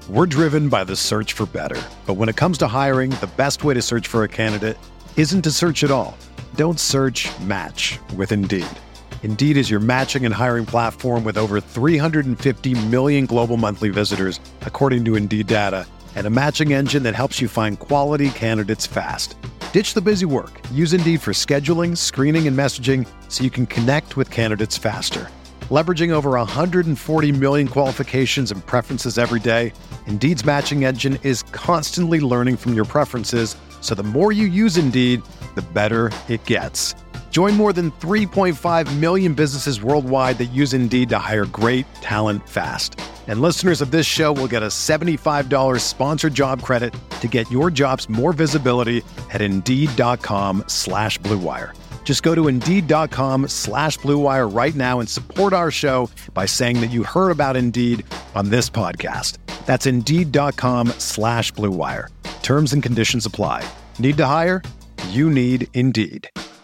We're driven by the search for better. But when it comes to hiring, the best way to search for a candidate isn't to search at all. Don't search, match with Indeed. Indeed is your matching and hiring platform with over 350 million global monthly visitors, according to Indeed data, and a matching engine that helps you find quality candidates fast. Ditch the busy work. Use Indeed for scheduling, screening, and messaging so you can connect with candidates faster. Leveraging over 140 million qualifications and preferences every day, Indeed's matching engine is constantly learning from your preferences, so the more you use Indeed, the better it gets. Join more than 3.5 million businesses worldwide that use Indeed to hire great talent fast. And listeners of this show will get a $75 sponsored job credit to get your jobs more visibility at Indeed.com/Blue Wire. Just go to Indeed.com/Blue Wire right now and support our show by saying that you heard about Indeed on this podcast. That's Indeed.com/Blue Wire. Terms and conditions apply. Need to hire? You need Indeed.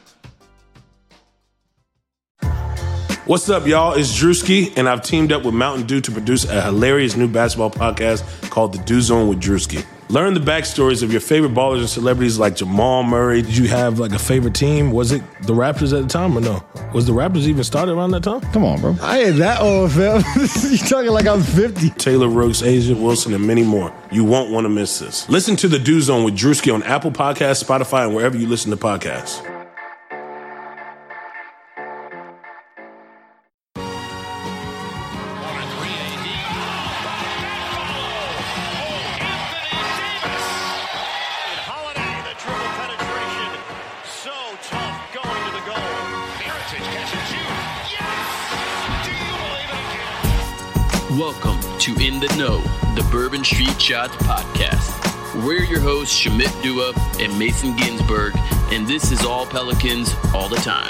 What's up, y'all? It's Drewski, and I've teamed up with Mountain Dew to produce a hilarious new basketball podcast called The Dew Zone with Drewski. Learn the backstories of your favorite ballers and celebrities like Jamal Murray. Did you have like a favorite team? Was it the Raptors at the time or no? Was the Raptors even started around that time? Come on, bro. I ain't that old, fam. You talking like I'm 50. Taylor Rooks, Asia Wilson, and many more. You won't want to miss this. Listen to The Dew Zone with Drewski on Apple Podcasts, Spotify, and wherever you listen to podcasts. Welcome to In the Know, the Bourbon Street Shots podcast. We're your hosts, Shamit Dua and Mason Ginsberg, and this is all Pelicans all the time.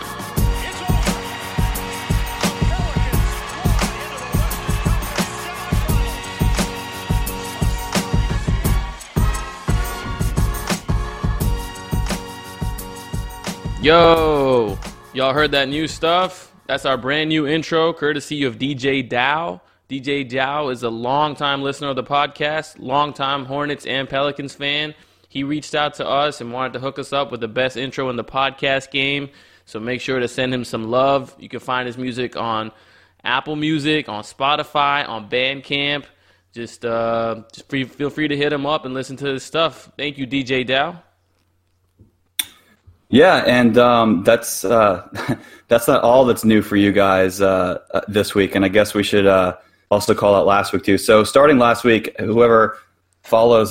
Yo, y'all heard that new stuff? That's our brand new intro, courtesy of DJ Dow. DJ Dow is a longtime listener of the podcast, longtime Hornets and Pelicans fan. He reached out to us and wanted to hook us up with the best intro in the podcast game. So make sure to send him some love. You can find his music on Apple Music, on Spotify, on Bandcamp. Just feel free to hit him up and listen to his stuff. Thank you, DJ Dow. Yeah, and that's not all that's new for you guys this week, and I guess we should also call out last week too. So starting last week, whoever follows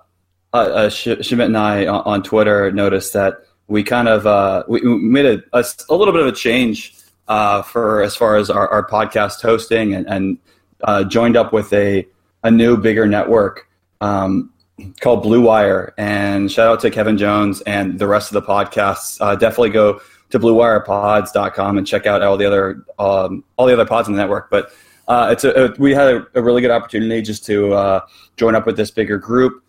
Shamit and I on Twitter noticed that we kind of we made a little bit of a change for as far as our podcast hosting, and joined up with a new bigger network called Blue Wire. And shout out to Kevin Jones and the rest of the podcasts. Definitely go to bluewirepods.com and check out all the other pods in the network. But we had a really good opportunity just to join up with this bigger group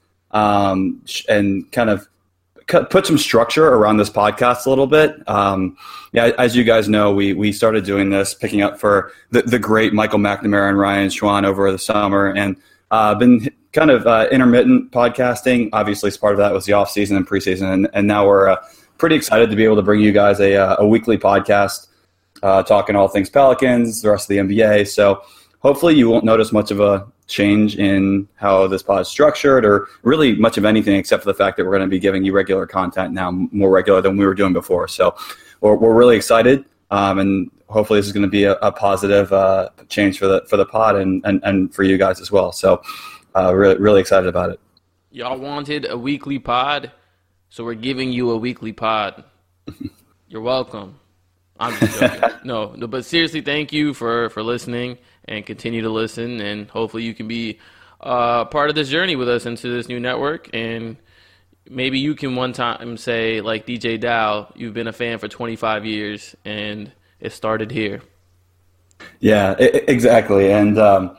and kind of put some structure around this podcast a little bit. As you guys know, we started doing this, picking up for the great Michael McNamara and Ryan Schwan over the summer, and been kind of intermittent podcasting. Obviously, as part of that was the off season and preseason, and now we're pretty excited to be able to bring you guys a weekly podcast talking all things Pelicans, the rest of the NBA. So hopefully you won't notice much of a change in how this pod is structured, or really much of anything, except for the fact that we're going to be giving you regular content now, more regular than we were doing before. So we're really excited, and hopefully this is going to be a positive change for the pod and for you guys as well. So really excited about it. Y'all wanted a weekly pod, so we're giving you a weekly pod. You're welcome. I'm just joking. No, but seriously, thank you for listening, and continue to listen, and hopefully you can be part of this journey with us into this new network. And maybe you can one time say, like DJ Dow, you've been a fan for 25 years, and it started here. Yeah, exactly. And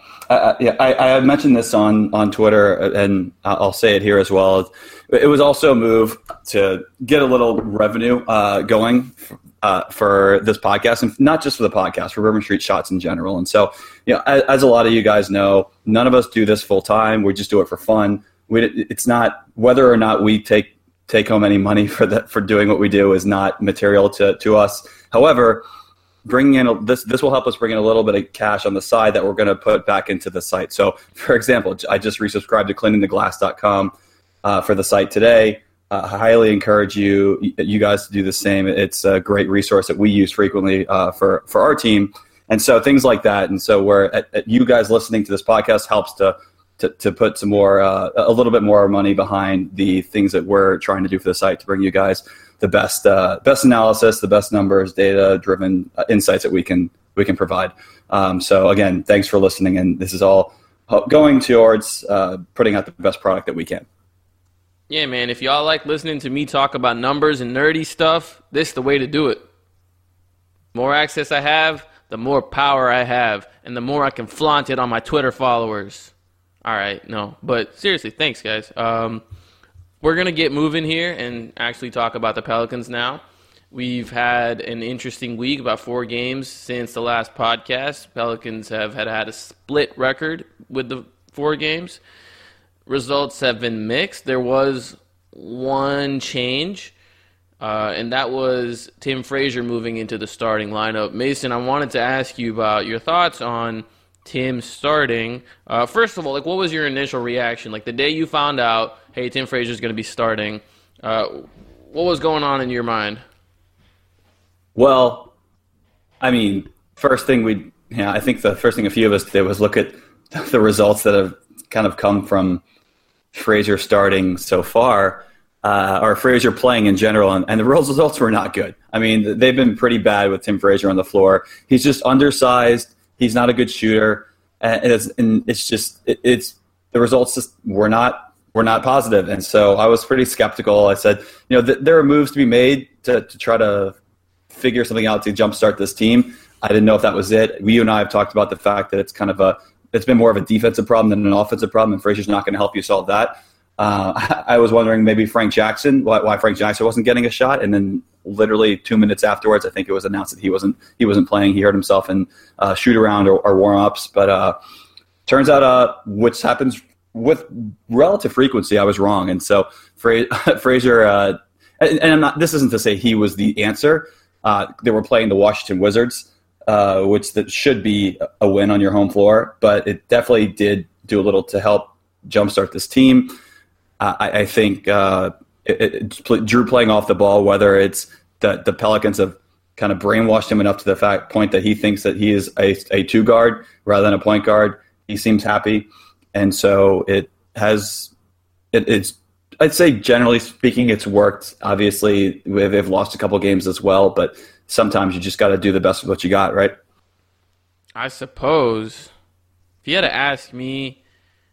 I mentioned this on Twitter, and I'll say it here as well. It was also a move to get a little revenue going for this podcast, and not just for the podcast, for Bourbon Street Shots in general. And so, as a lot of you guys know, none of us do this full time. We just do it for fun. It's not whether or not we take home any money for doing what we do is not material to us. However, bringing in this will help us bring in a little bit of cash on the side that we're going to put back into the site. So, for example, I just resubscribed to cleaningtheglass.com for the site today. I highly encourage you guys to do the same. It's a great resource that we use frequently for our team. And so things like that. And so you guys listening to this podcast helps to put some more, a little bit more money behind the things that we're trying to do for the site to bring you guys the best analysis, the best numbers, data-driven insights that we can provide. So again, thanks for listening. And this is all going towards putting out the best product that we can. Yeah, man, if y'all like listening to me talk about numbers and nerdy stuff, this is the way to do it. More access I have, the more power I have, and the more I can flaunt it on my Twitter followers. All right, no, but seriously, thanks, guys. We're going to get moving here and actually talk about the Pelicans now. We've had an interesting week, about 4 games since the last podcast. Pelicans have had a split record with the 4 games. Results have been mixed. There was one change, and that was Tim Frazier moving into the starting lineup. Mason, I wanted to ask you about your thoughts on Tim starting. First of all, what was your initial reaction? The day you found out, hey, Tim Frazier's going to be starting, what was going on in your mind? Well, I mean, I think the first thing a few of us did was look at the results that have kind of come from Frazier starting so far, or Frazier playing in general, and the results were not good. I mean, they've been pretty bad with Tim Frazier on the floor. He's just undersized. He's not a good shooter, and the results just were not positive. And so I was pretty skeptical. I said, there are moves to be made to try to figure something out to jumpstart this team. I didn't know if that was it. You and I have talked about the fact that it's been more of a defensive problem than an offensive problem, and Frazier's not going to help you solve that. I was wondering maybe why Frank Jackson wasn't getting a shot, and then literally 2 minutes afterwards, I think it was announced that he wasn't playing. He hurt himself in shoot around or warm ups. But turns out, which happens with relative frequency, I was wrong. And so Frazier, and I'm not. This isn't to say he was the answer. They were playing the Washington Wizards, which that should be a win on your home floor, but it definitely did do a little to help jumpstart this team. I think Drew playing off the ball, whether it's the Pelicans have kind of brainwashed him enough to the point that he thinks that he is a 2 guard rather than a point guard. He seems happy, and so it's. I'd say generally speaking, it's worked. Obviously, they've lost a couple games as well, but sometimes you just got to do the best with what you got, right? I suppose. If you had to ask me,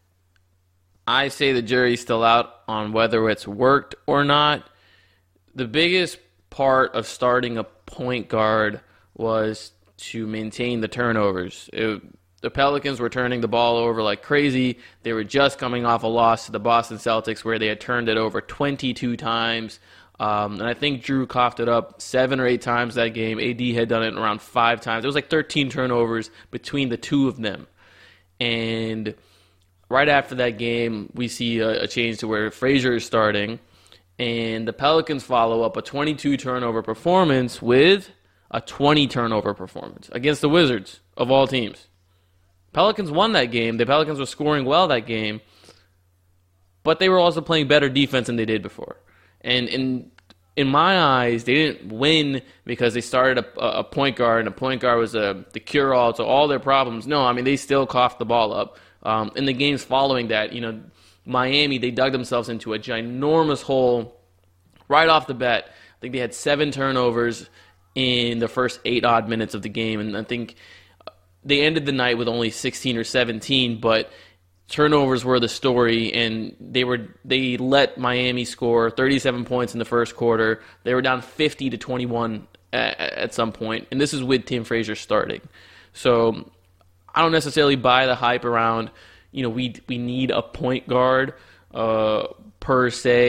I say the jury's still out on whether it's worked or not. The biggest part of starting a point guard was to maintain the turnovers. The Pelicans were turning the ball over like crazy. They were just coming off a loss to the Boston Celtics where they had turned it over 22 times. And I think Drew coughed it up 7 or 8 times that game. AD had done it around 5 times. It was like 13 turnovers between the 2 of them. And right after that game, we see a change to where Frazier is starting. And the Pelicans follow up a 22 turnover performance with a 20 turnover performance against the Wizards of all teams. Pelicans won that game. The Pelicans were scoring well that game, but they were also playing better defense than they did before. And in my eyes, they didn't win because they started a point guard, and a point guard was the cure-all to all their problems. No, I mean, they still coughed the ball up. In the games following that, Miami, they dug themselves into a ginormous hole right off the bat. I think they had 7 turnovers in the first 8-odd minutes of the game, and I think they ended the night with only 16 or 17, but turnovers were the story, and they let Miami score 37 points in the first quarter. They were down 50-21 at some point, and this is with Tim Frazier starting. So I don't necessarily buy the hype around, we need a point guard per se,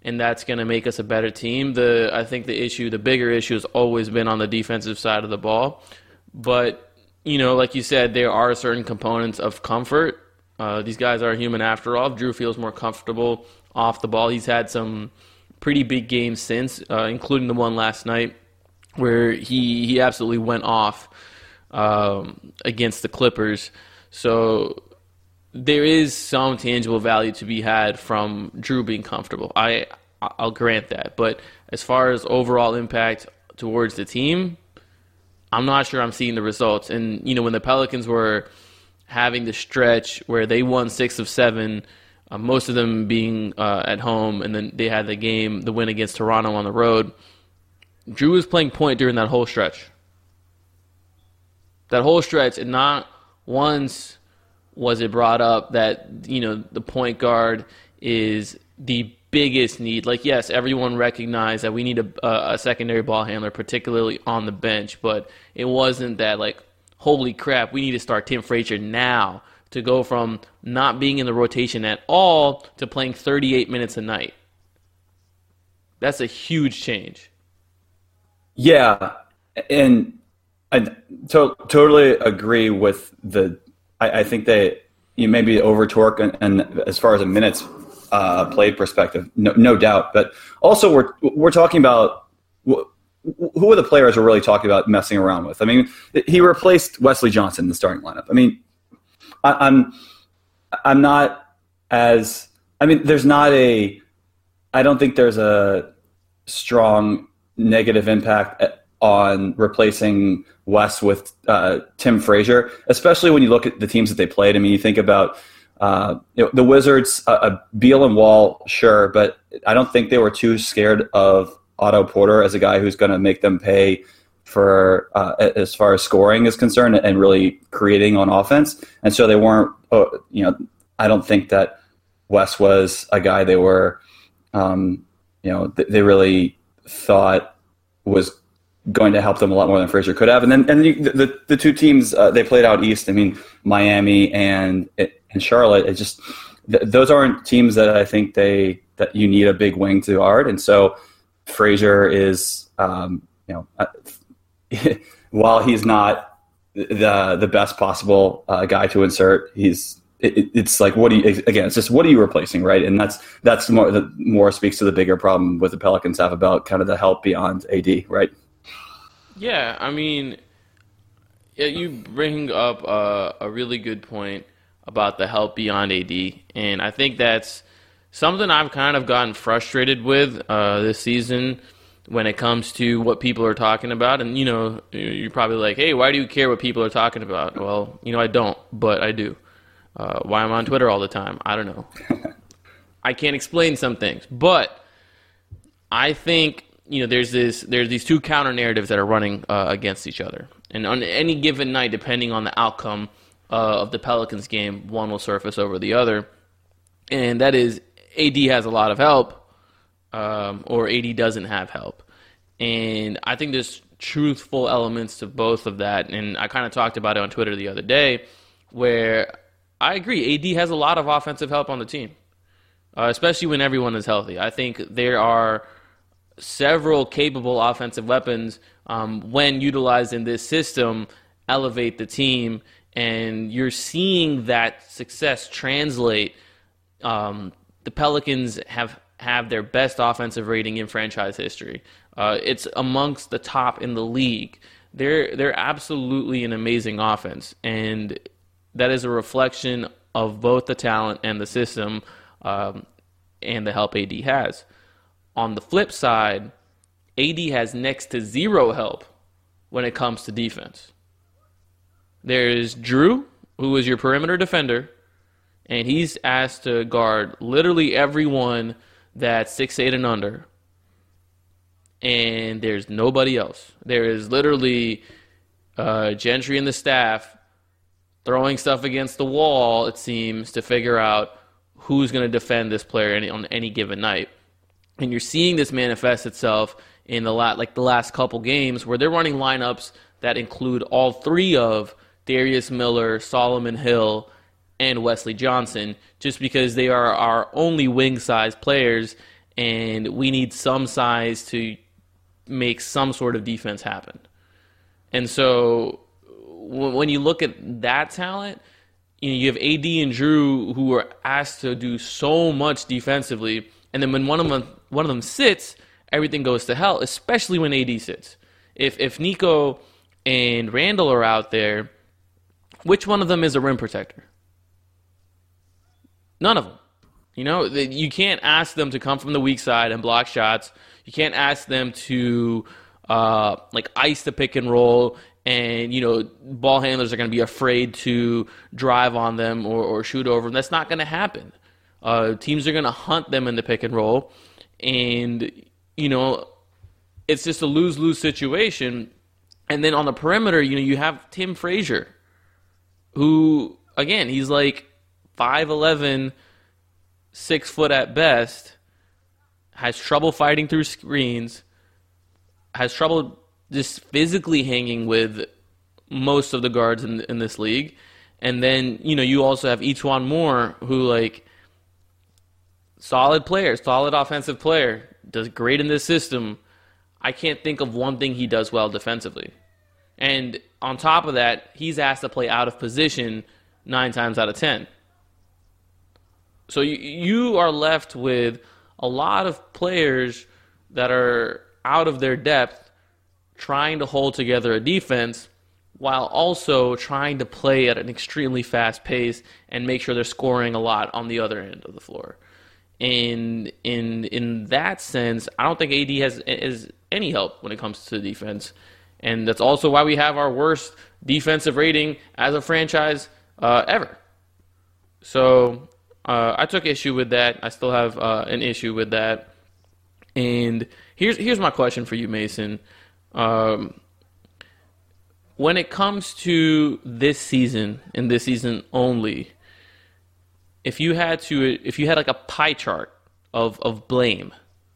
and that's going to make us a better team. I think the bigger issue has always been on the defensive side of the ball. But, like you said, there are certain components of comfort. These guys are human after all. Drew feels more comfortable off the ball. He's had some pretty big games since, including the one last night where he absolutely went off against the Clippers. So there is some tangible value to be had from Drew being comfortable. I'll grant that. But as far as overall impact towards the team, I'm not sure I'm seeing the results. And, when the Pelicans were having the stretch where they won 6 of 7, most of them being at home, and then they had the win against Toronto on the road, Drew was playing point during that whole stretch. That whole stretch, and not once was it brought up that, the point guard is the biggest need. Like, yes, everyone recognized that we need a secondary ball handler, particularly on the bench, but it wasn't that, like, holy crap, we need to start Tim Frazier now, to go from not being in the rotation at all to playing 38 minutes a night. That's a huge change. Yeah, and I totally agree with I think that you maybe over-torque and as far as a minutes played perspective, no doubt. But also we're talking about who are the players we're really talking about messing around with. I mean, he replaced Wesley Johnson in the starting lineup. I mean, I'm not as – I mean, I don't think there's a strong negative impact on replacing Wes with Tim Frazier, especially when you look at the teams that they played. I mean, you think about the Wizards, Beal and Wall, sure, but I don't think they were too scared of Otto Porter as a guy who's going to make them pay for as far as scoring is concerned and really creating on offense. And so they weren't, I don't think that Wes was a guy they were, they really thought was going to help them a lot more than Frazier could have. And then the two teams they played out east, I mean, Miami and Charlotte, it just those aren't teams that I think that you need a big wing to guard. And so Frazier is, while he's not the best possible guy to insert, it's like, it's just what are you replacing, right? And that's more speaks to the bigger problem with the Pelicans have about kind of the help beyond AD, right? Yeah, I mean, you bring up a really good point about the help beyond AD, and I think that's something I've kind of gotten frustrated with this season when it comes to what people are talking about. And, you're probably like, hey, why do you care what people are talking about? Well, I don't, but I do. Why I'm on Twitter all the time, I don't know. I can't explain some things, but I think there's these two counter narratives that are running against each other, and on any given night, depending on the outcome of the Pelicans game, one will surface over the other, and that is AD has a lot of help, or AD doesn't have help, and I think there's truthful elements to both of that, and I kind of talked about it on Twitter the other day, where I agree, AD has a lot of offensive help on the team, especially when everyone is healthy. I think there are several capable offensive weapons when utilized in this system elevate the team, and you're seeing that success translate. The Pelicans have their best offensive rating in franchise history. It's amongst the top in the league. They're absolutely an amazing offense, and that is a reflection of both the talent and the system and the help AD has. On the flip side, AD has next to zero help when it comes to defense. There is Drew, who is your perimeter defender, and he's asked to guard literally everyone that's 6'8" and under. And there's nobody else. There is literally Gentry and the staff throwing stuff against the wall, it seems, to figure out who's going to defend this player on any given night. And you're seeing this manifest itself in the last couple games where they're running lineups that include all three of Darius Miller, Solomon Hill, and Wesley Johnson, just because they are our only wing-size players, and we need some size to make some sort of defense happen. And so when you look at that talent, you have AD and Drew who are asked to do so much defensively, and then when one of them sits, everything goes to hell, especially when AD sits. If Nico and Randall are out there, which one of them is a rim protector? None of them. You can't ask them to come from the weak side and block shots. You can't ask them to ice the pick and roll, and ball handlers are going to be afraid to drive on them or shoot over them. That's not going to happen. Teams are going to hunt them in the pick and roll, and it's just a lose-lose situation. And then on the perimeter, you have Tim Frazier, who, again, he's like 5'11", 6 foot at best, has trouble fighting through screens, has trouble just physically hanging with most of the guards in this league. And then, you also have Etuan Moore, who, solid player, solid offensive player, does great in this system. I can't think of one thing he does well defensively. And on top of that, he's asked to play out of position 9 times out of 10. So you are left with a lot of players that are out of their depth, trying to hold together a defense while also trying to play at an extremely fast pace and make sure they're scoring a lot on the other end of the floor. And in that sense, I don't think AD has any help when it comes to defense. And that's also why we have our worst defensive rating as a franchise ever. So I took issue with that. I still have an issue with that. And here's my question for you, Mason. When it comes to this season and this season only, if you had like a pie chart of blame,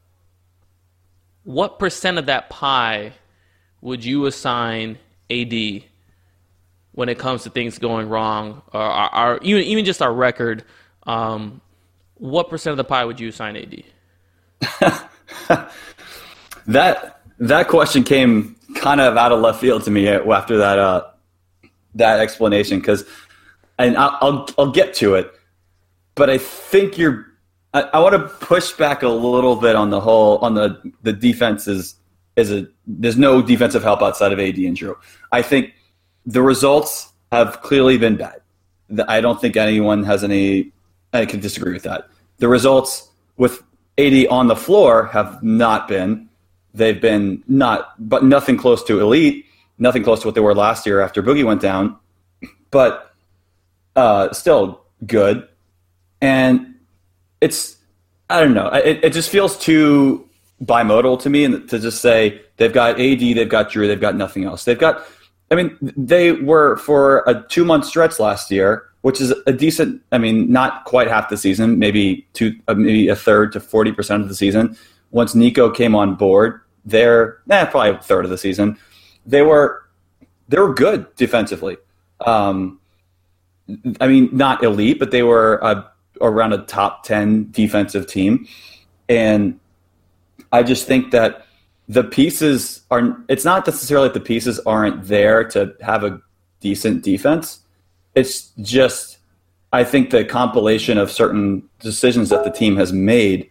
what percent of that pie would you assign AD when it comes to things going wrong, or even just our record? What percent of the pie would you assign AD? That question came kind of out of left field to me after that explanation, and I'll get to it, but I think I want to push back a little bit on the defense there's no defensive help outside of AD and Drew. I think the results have clearly been bad. I don't think anyone I can disagree with that. The results with AD on the floor have not been. They've been but nothing close to elite, nothing close to what they were last year after Boogie went down, but still good. And I don't know, it just feels too bimodal to me, and to just say they've got AD, they've got Drew, they've got nothing else. They were for a 2-month stretch last year, which is a decent, not quite half the season, maybe a third to 40% of the season. Once Nico came on board, they're probably a third of the season. They were good defensively. Not elite, but they were around a top 10 defensive team. And I just think that the pieces it's not necessarily that the pieces aren't there to have a decent defense. It's just, I think the compilation of certain decisions that the team has made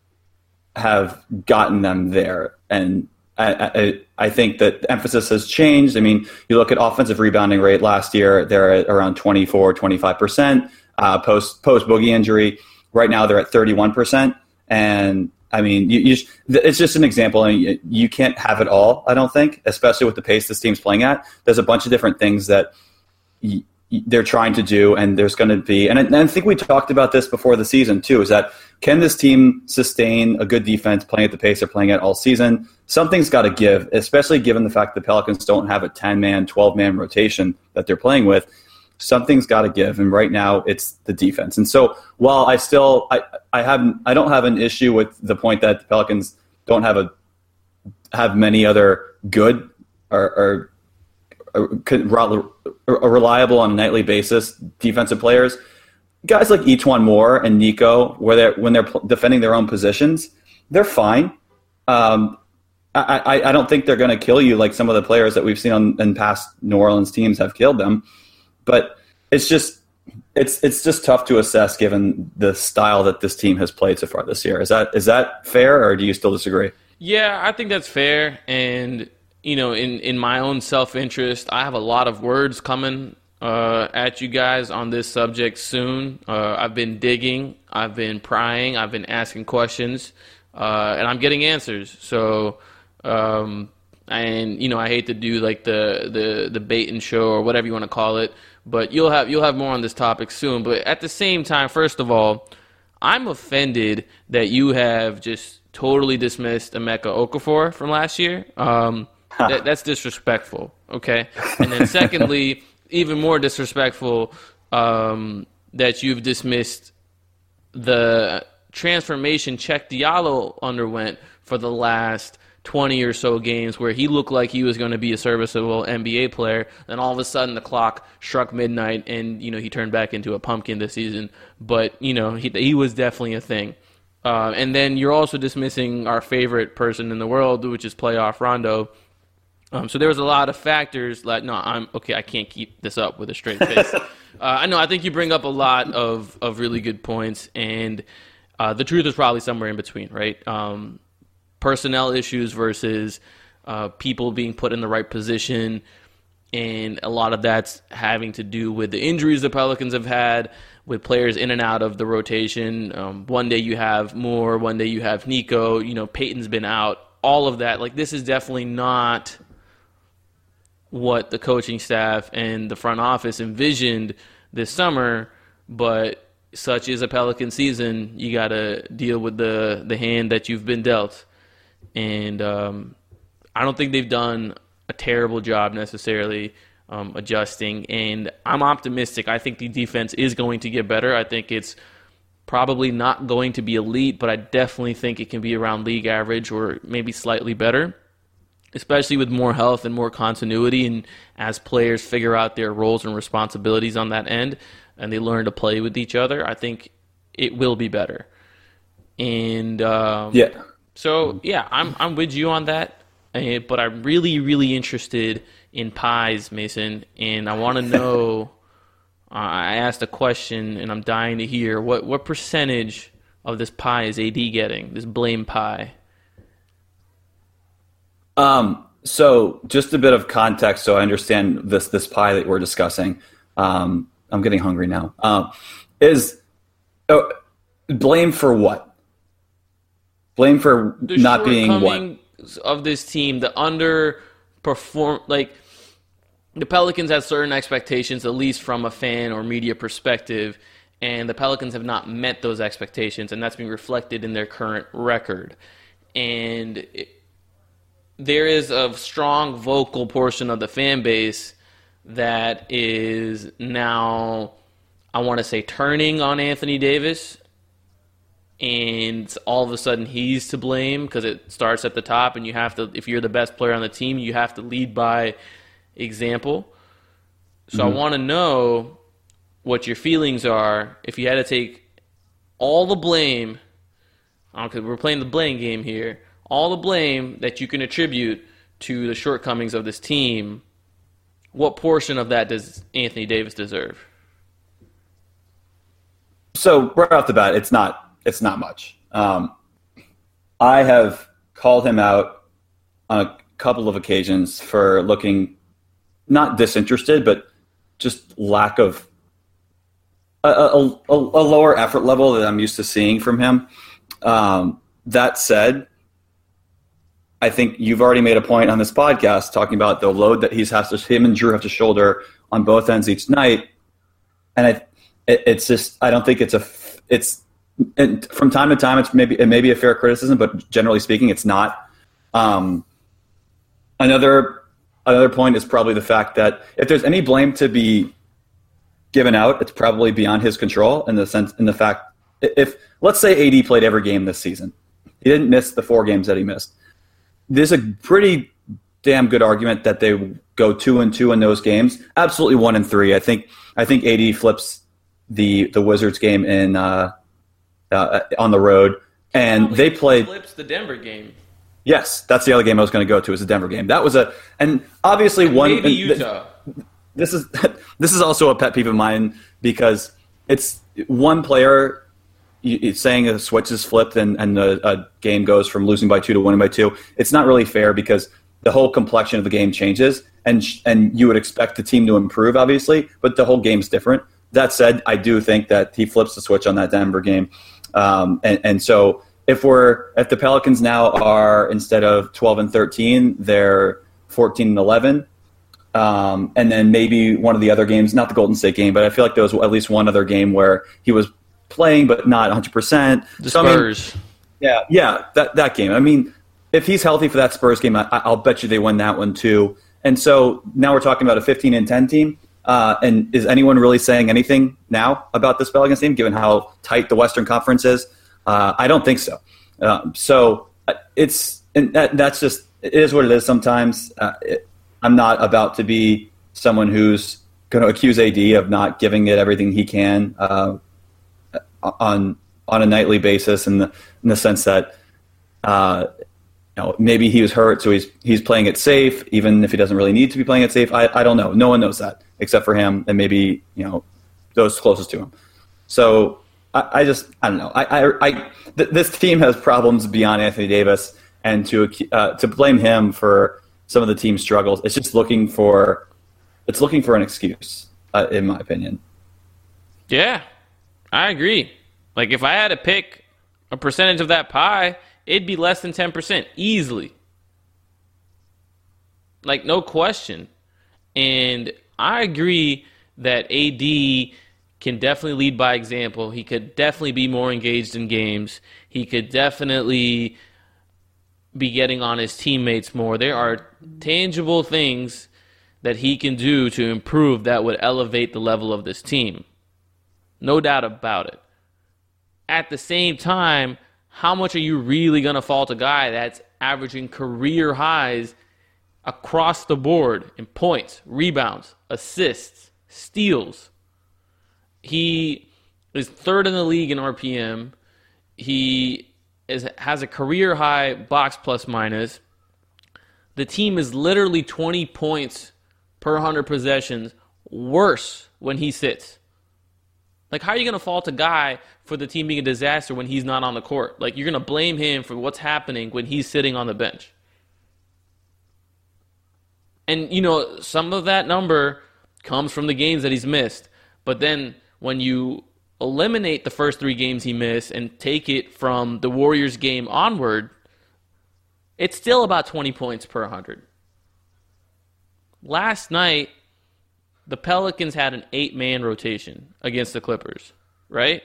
have gotten them there. And I think that the emphasis has changed. You look at offensive rebounding rate last year, they're at around 24, 25%. Post Boogie injury, right now they're at 31%. And it's just an example. You can't have it all, I don't think, especially with the pace this team's playing at. There's a bunch of different things that they're trying to do, and there's going to be, and I think we talked about this before the season too, is that can this team sustain a good defense playing at the pace they're playing at all season? Something's got to give, especially given the fact that the Pelicans don't have a 10-man, 12-man rotation that they're playing with. Something's got to give, and right now it's the defense. And so while I don't have an issue with the point that the Pelicans don't have many other good or reliable on a nightly basis defensive players, guys like Etuan Moore and Nico, when they're defending their own positions, they're fine. I don't think they're going to kill you like some of the players that we've seen in past New Orleans teams have killed them. But it's just tough to assess given the style that this team has played so far this year. Is that fair, or do you still disagree? Yeah, I think that's fair. And, in my own self-interest, I have a lot of words coming at you guys on this subject soon. I've been digging, I've been prying, I've been asking questions, and I'm getting answers. So, I hate to do like the bait and show or whatever you want to call it, but you'll have more on this topic soon. But at the same time, first of all, I'm offended that you have just totally dismissed Emeka Okafor from last year. That's disrespectful, okay? And then secondly, even more disrespectful, that you've dismissed the transformation Cheick Diallo underwent for the last 20 or so games where he looked like he was going to be a serviceable NBA player. Then all of a sudden the clock struck midnight and, he turned back into a pumpkin this season. But, he was definitely a thing. And then you're also dismissing our favorite person in the world, which is playoff Rondo. So there was a lot of factors like, no, I can't keep this up with a straight face. I think you bring up a lot of really good points, and the truth is probably somewhere in between, right? Personnel issues versus people being put in the right position, and a lot of that's having to do with the injuries the Pelicans have had, with players in and out of the rotation. One day you have Moore, one day you have Nico, Peyton's been out, all of that. Like, this is definitely not what the coaching staff and the front office envisioned this summer, but such is a Pelican season. You got to deal with the hand that you've been dealt. And I don't think they've done a terrible job necessarily adjusting, and I'm optimistic. I think the defense is going to get better. I think it's probably not going to be elite, but I definitely think it can be around league average or maybe slightly better, especially with more health and more continuity, and as players figure out their roles and responsibilities on that end and they learn to play with each other. I think it will be better. And so I'm with you on that. But I'm really, really interested in pies, Mason, and I want to know. I asked a question, and I'm dying to hear what percentage of this pie is AD getting? This blame pie. So just a bit of context, so I understand this pie that we're discussing. I'm getting hungry now. Is blame for what? Blame for not being what? Of this team, the underperform, like the Pelicans had certain expectations, at least from a fan or media perspective, and the Pelicans have not met those expectations, and that's being reflected in their current record. And there is a strong vocal portion of the fan base that is now, I want to say, turning on Anthony Davis. And all of a sudden he's to blame because it starts at the top, and you have to, if you're the best player on the team, you have to lead by example. So I want to know what your feelings are if you had to take all the blame, because we're playing the blame game here, all the blame that you can attribute to the shortcomings of this team. What portion of that does Anthony Davis deserve? So right off the bat, it's not much. I have called him out on a couple of occasions for looking not disinterested, but just lack of a lower effort level that I'm used to seeing from him. That said, I think you've already made a point on this podcast talking about the load that him and Drew have to shoulder on both ends each night. And it's just, I don't think it's and from time to time, it may be a fair criticism, but generally speaking, it's not. Another point is probably the fact that if there's any blame to be given out, it's probably beyond his control in the fact, if let's say AD played every game this season, he didn't miss the 4 games that he missed. There's a pretty damn good argument that they go 2-2 in those games. Absolutely 1-3. I think AD flips the Wizards game in. On the road And they played. Flips the Denver game. Yes, that's the other game I was going to go to, is the Denver game. That was and obviously one. Maybe Utah. This is also a pet peeve of mine, because it's one player saying a switch is flipped and a game goes from losing by 2 to winning by 2. It's not really fair, because the whole complexion of the game changes, and you would expect the team to improve, obviously, but the whole game's different. That said, I do think that he flips the switch on that Denver game, and so if the Pelicans now are, instead of 12-13, they're 14-11. And then maybe one of the other games, not the Golden State game, but I feel like there was at least one other game where he was playing but not 100%. The Spurs. That game. I mean, if he's healthy for that Spurs game, I'll bet you they win that one too. And so now we're talking about a 15-10 team. And is anyone really saying anything now about this Pelicans team, given how tight the Western Conference is? I don't think so. That's just, it is what it is sometimes. I'm not about to be someone who's going to accuse AD of not giving it everything he can on a nightly basis, in the sense that maybe he was hurt, so he's playing it safe, even if he doesn't really need to be playing it safe. I don't know. No one knows that except for him and maybe those closest to him. So I don't know. This team has problems beyond Anthony Davis, and to blame him for some of the team's struggles, it's just looking for an excuse, in my opinion. Yeah, I agree. Like, if I had to pick a percentage of that pie, it'd be less than 10%, easily. Like, no question. And I agree that AD can definitely lead by example. He could definitely be more engaged in games. He could definitely be getting on his teammates more. There are tangible things that he can do to improve that would elevate the level of this team. No doubt about it. At the same time, how much are you really going to fault a guy that's averaging career highs across the board in points, rebounds, assists, steals? He is third in the league in RPM. He has a career high box plus minus. The team is literally 20 points per 100 possessions worse when he sits. Like, how are you going to fault a guy for the team being a disaster when he's not on the court? Like, you're going to blame him for what's happening when he's sitting on the bench. And, some of that number comes from the games that he's missed. But then when you eliminate the first 3 games he missed and take it from the Warriors game onward, it's still about 20 points per 100. Last night, the Pelicans had an 8-man rotation against the Clippers, right?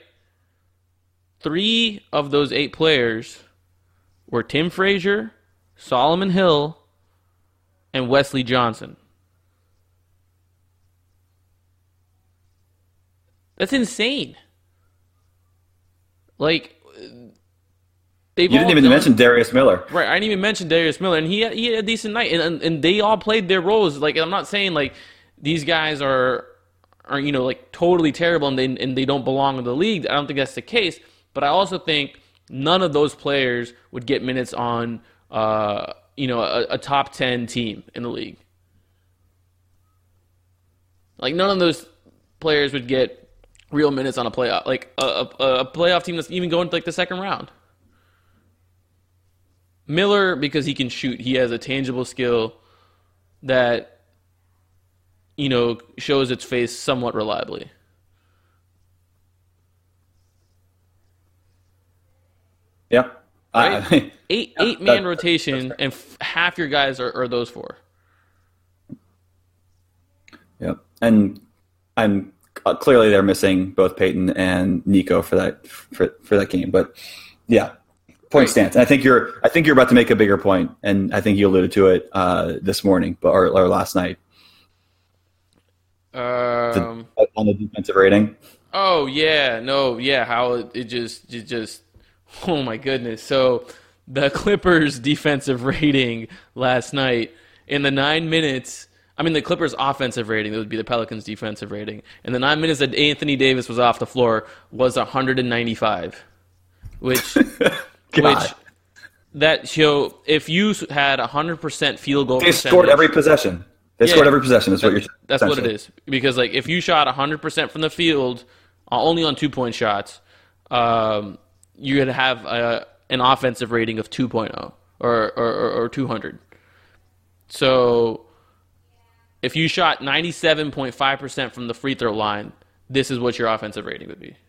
3 of those 8 players were Tim Frazier, Solomon Hill, and Wesley Johnson. That's insane. Like, you didn't even mention Darius Miller. Right, I didn't even mention Darius Miller, and he had a decent night, and they all played their roles. Like, I'm not saying like these guys are like totally terrible and they don't belong in the league. I don't think that's the case, but I also think none of those players would get minutes on a top 10 team in the league. Like, none of those players would get real minutes on a playoff, like a playoff team that's even going to like the second round. Miller, because he can shoot, he has a tangible skill that shows its face somewhat reliably. Yeah, right? eight-man rotation, and half your guys are those 4. Yep, and clearly they're missing both Peyton and Nico for that game. But yeah, point stands. I think you're about to make a bigger point, and I think you alluded to it this morning, or last night. On the defensive rating. Oh yeah, no, yeah. How it just oh my goodness. So the Clippers' defensive rating last night in the 9 minutes. I mean, the Clippers' offensive rating, that would be the Pelicans' defensive rating. In the 9 minutes that Anthony Davis was off the floor was 195, which God. If you had 100% field goal They percentage, scored every possession. They scored every possession is what you're saying. That's what it is. Because like if you shot 100% from the field, only on 2-point shots, you're going to have an offensive rating of 2.0 or 200. So if you shot 97.5% from the free throw line, this is what your offensive rating would be.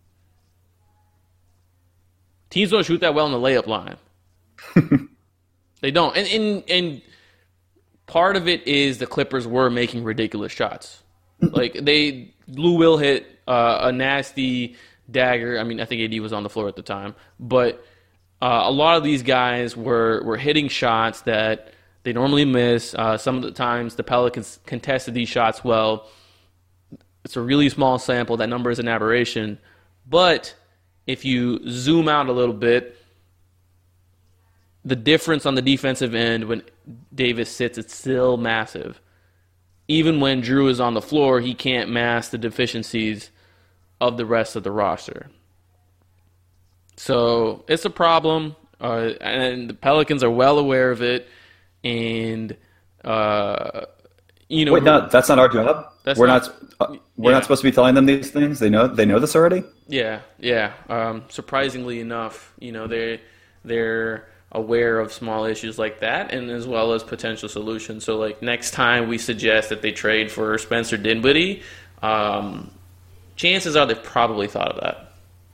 Teams don't shoot that well in the layup line. They don't. And part of it is the Clippers were making ridiculous shots. Like Lou Will hit a nasty dagger. I mean, I think AD was on the floor at the time, but a lot of these guys were hitting shots that they normally miss. Some of the times the Pelicans contested these shots well. It's a really small sample. That number is an aberration. But if you zoom out a little bit, the difference on the defensive end when Davis sits, it's still massive. Even when Drew is on the floor, he can't mask the deficiencies of the rest of the roster. So it's a problem, and the Pelicans are well aware of it. And wait, no, that's not our job. We're not supposed to be telling them these things. They know this already. Yeah. Surprisingly enough, they're aware of small issues like that, and as well as potential solutions. So, like next time we suggest that they trade for Spencer Dinwiddie, chances are they've probably thought of that.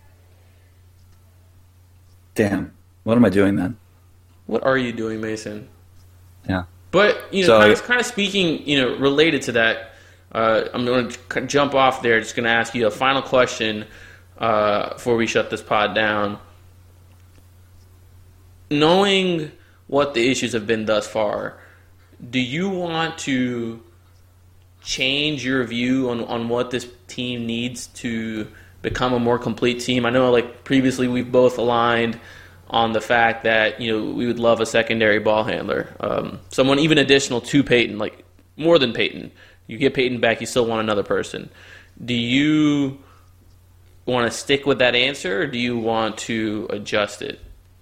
Damn, what am I doing then? What are you doing, Mason? Yeah. But kind of speaking, related to that, I'm going to jump off there. Just going to ask you a final question before we shut this pod down. Knowing what the issues have been thus far, do you want to change your view on what this team needs to become a more complete team? I know, like previously, we've both aligned on the fact that we would love a secondary ball handler, someone even additional to Peyton, like more than Peyton. You get Peyton back, you still want another person. Do you want to stick with that answer, or do you want to adjust it?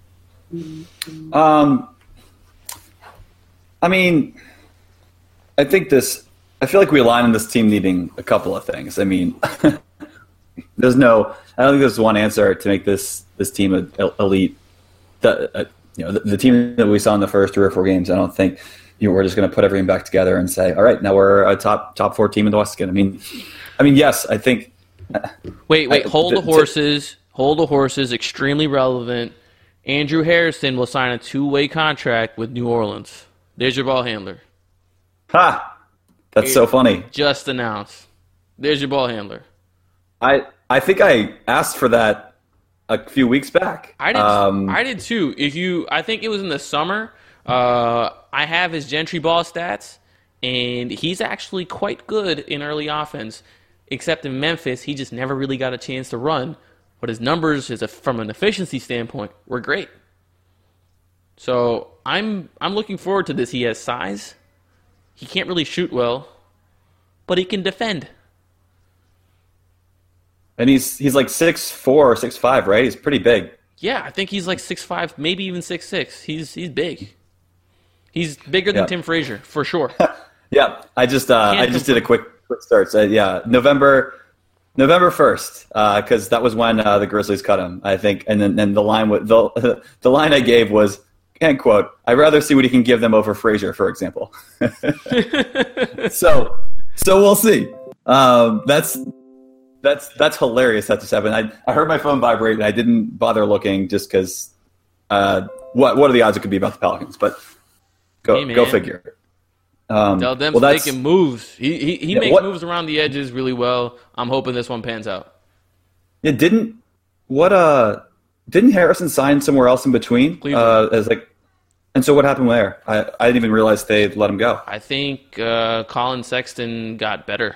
I mean, I feel like we align on this team needing a couple of things. I mean, I don't think there's one answer to make this team elite. The team that we saw in the first 3 or 4 games, I don't think we're just going to put everything back together and say, all right, now we're a top 4 team in the West again. I mean, yes, I think. Wait, hold the horses. Extremely relevant. Andrew Harrison will sign a 2-way contract with New Orleans. There's your ball handler. Ha! That's so funny. Just announced. There's your ball handler. I think I asked for that a few weeks back. I did too. I think it was in the summer. I have his Gentry ball stats, and he's actually quite good in early offense. Except in Memphis, he just never really got a chance to run. But his numbers, from an efficiency standpoint, were great. So I'm looking forward to this. He has size. He can't really shoot well, but he can defend. And he's like 6'4" or 6'5", right? He's pretty big. Yeah, I think he's like 6'5", maybe even 6'6". He's big. He's bigger than Tim Frazier, for sure. Yeah, I just did a quick search. November 1st, because that was when the Grizzlies cut him, I think. And then the line the line I gave was, and quote, "I'd rather see what he can give them over Frazier," for example. so we'll see. That's hilarious that just happened. I heard my phone vibrate and I didn't bother looking just because. What are the odds it could be about the Pelicans? But go figure. Dell Demps making moves. He makes moves around the edges really well. I'm hoping this one pans out. Yeah, didn't Harrison sign somewhere else in between? And so what happened there? I didn't even realize they let him go. I think Colin Sexton got better.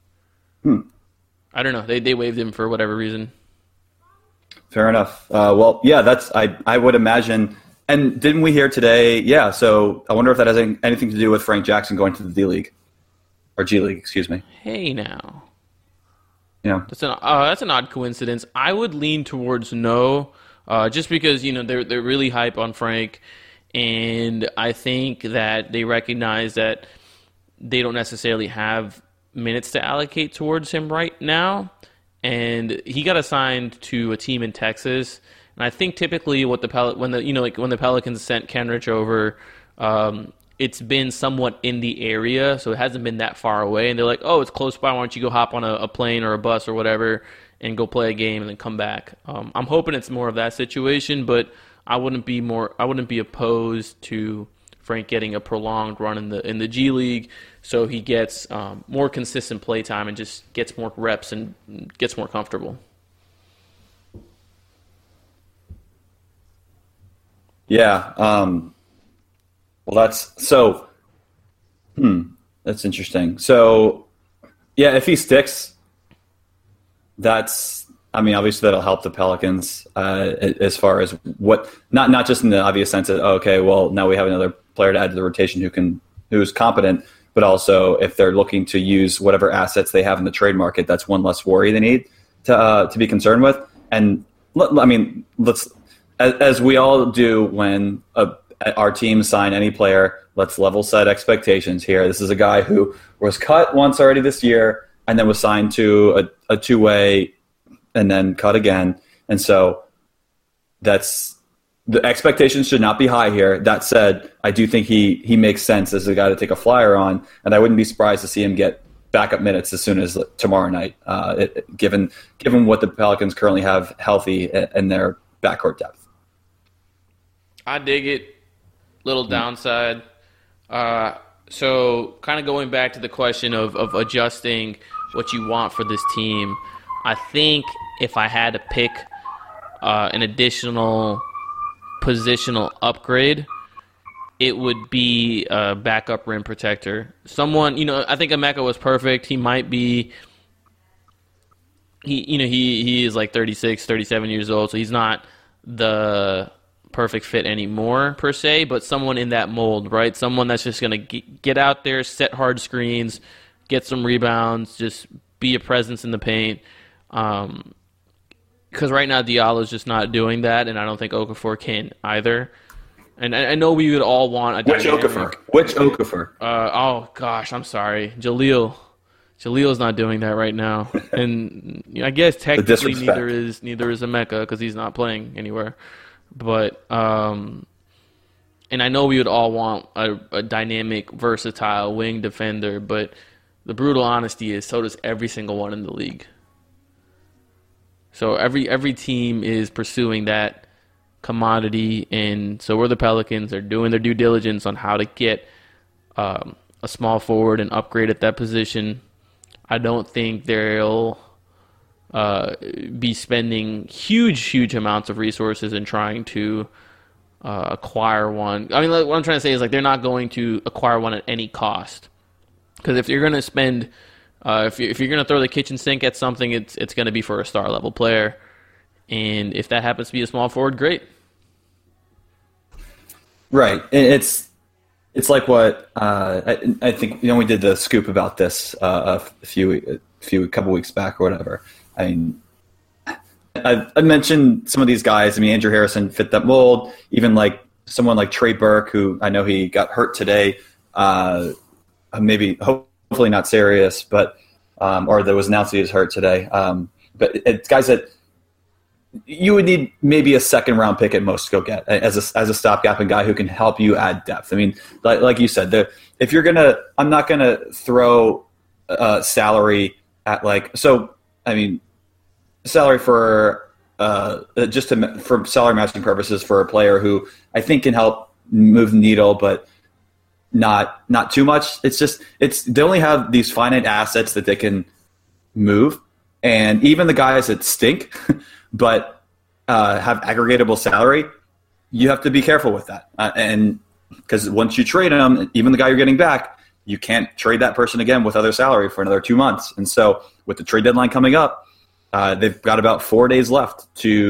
I don't know. They waived him for whatever reason. Fair enough. Well, yeah, I would imagine. And didn't we hear today? Yeah, so I wonder if that has anything to do with Frank Jackson going to the D-League. Or G-League, excuse me. Hey, now. Yeah. That's an odd coincidence. I would lean towards no, just because they're really hype on Frank, and I think that they recognize that they don't necessarily have minutes to allocate towards him right now, and he got assigned to a team in Texas. And I think typically when the Pelicans sent Kenrich over, it's been somewhat in the area, so it hasn't been that far away. And they're like, oh, it's close by. Why don't you go hop on a plane or a bus or whatever and go play a game and then come back? I'm hoping it's more of that situation, but I wouldn't be opposed to Frank getting a prolonged run in the G League, so he gets more consistent play time and just gets more reps and gets more comfortable. Yeah. Well, that's interesting. So, yeah, if he sticks, obviously that'll help the Pelicans as far as not just in the obvious sense that, okay, well, now we have another player to add to the rotation who's competent, but also if they're looking to use whatever assets they have in the trade market, that's one less worry they need to be concerned with. And as we all do when our teams sign any player, let's level set expectations here. This is a guy who was cut once already this year and then was signed to a two-way and then cut again. And so the expectations should not be high here. That said, I do think he makes sense as a guy to take a flyer on, and I wouldn't be surprised to see him get backup minutes as soon as tomorrow night, given what the Pelicans currently have healthy in their backcourt depth. I dig it. Little downside. So kind of going back to the question of adjusting what you want for this team, I think if I had to pick an additional positional upgrade, it would be a backup rim protector. Someone, I think Emeka was perfect. He might be, he is like 36, 37 years old, so he's not the perfect fit anymore per se, but someone in that mold, right? Someone that's just going to get out there, set hard screens, get some rebounds, just be a presence in the paint. Because right now Diallo's just not doing that, and I don't think Okafor can either. And I know we would all want a dynamic. Which Okafor? Oh gosh, I'm sorry, Jaleel. Jaleel's not doing that right now, and I guess technically neither is Emeka because he's not playing anywhere. But and I know we would all want a dynamic, versatile wing defender, but the brutal honesty is so does every single one in the league. So every team is pursuing that commodity, and so we're the Pelicans. They're doing their due diligence on how to get a small forward and upgrade at that position. I don't think they'll be spending huge amounts of resources in trying to acquire one. I mean, what I'm trying to say is they're not going to acquire one at any cost. Because if you're going to spend, if you're going to throw the kitchen sink at something, it's going to be for a star level player. And if that happens to be a small forward, great. Right. It's like what I think. We did the scoop about this a couple weeks back or whatever. I mean, I mentioned some of these guys. I mean, Andrew Harrison fit that mold. Even like someone like Trey Burke, who I know he got hurt today. Maybe hopefully not serious, but or there was announced he was hurt today. But it's guys that you would need maybe a second round pick at most to go get as a stopgap and guy who can help you add depth. I mean, like you said, if you're I'm not gonna throw salary at salary for for salary matching purposes for a player who I think can help move the needle, but not too much. They only have these finite assets that they can move, and even the guys that stink but have aggregatable salary, you have to be careful with that. And because once you trade them, even the guy you're getting back, you can't trade that person again with other salary for another 2 months. And so with the trade deadline coming up, they've got about 4 or 5 days left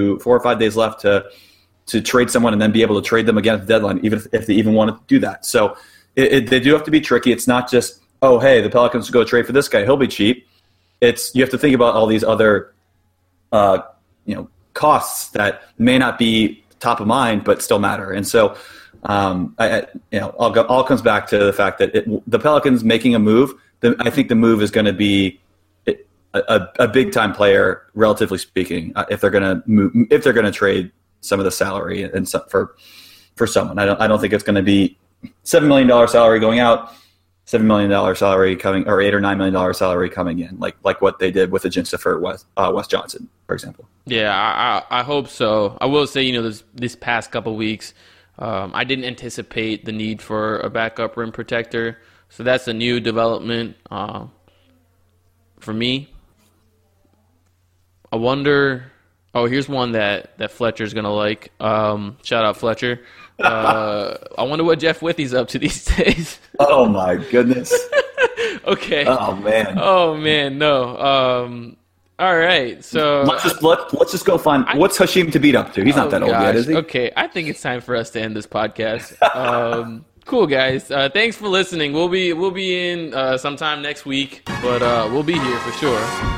to trade someone and then be able to trade them again at the deadline, even if they even want to do that. So they do have to be tricky. It's not just, oh, hey, the Pelicans go trade for this guy, he'll be cheap. You have to think about all these other costs that may not be top of mind, but still matter. And so, all comes back to the fact that the Pelicans making a move. I think the move is going to be a big time player, relatively speaking, if they're going to trade some of the salary and for someone. I don't think it's going to be $7 million salary going out, $7 million salary coming, or $8 or $9 million salary coming in, like what they did with Ajinça for Wes Johnson, for example. Yeah, I hope so. I will say, this past couple weeks, I didn't anticipate the need for a backup rim protector, so that's a new development for me. I wonder. Oh, here's one that Fletcher's gonna like. Shout out Fletcher. I wonder what Jeff Withey's up to these days. Oh my goodness. Okay. Oh man. No. All right. So let's just go find what's Hasheem Thabeet up to. He's not that old yet, is he? Okay. I think it's time for us to end this podcast. Cool, guys. Thanks for listening. We'll be in sometime next week, but we'll be here for sure.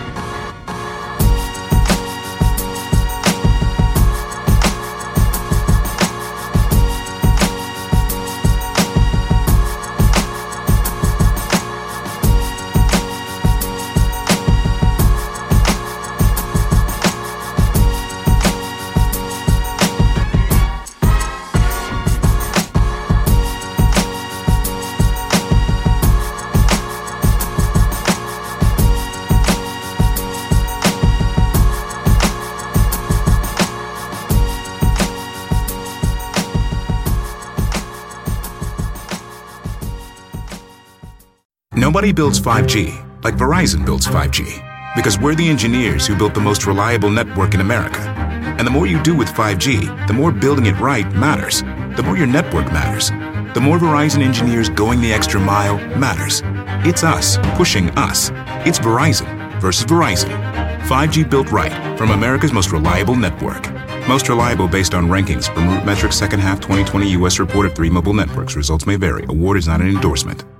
Nobody builds 5G like Verizon builds 5G, because we're the engineers who built the most reliable network in America. And the more you do with 5G, the more building it right matters. The more your network matters. The more Verizon engineers going the extra mile matters. It's us pushing us. It's Verizon versus Verizon. 5G built right from America's most reliable network. Most reliable based on rankings from RootMetrics second half 2020 U.S. report of 3 mobile networks. Results may vary. Award is not an endorsement.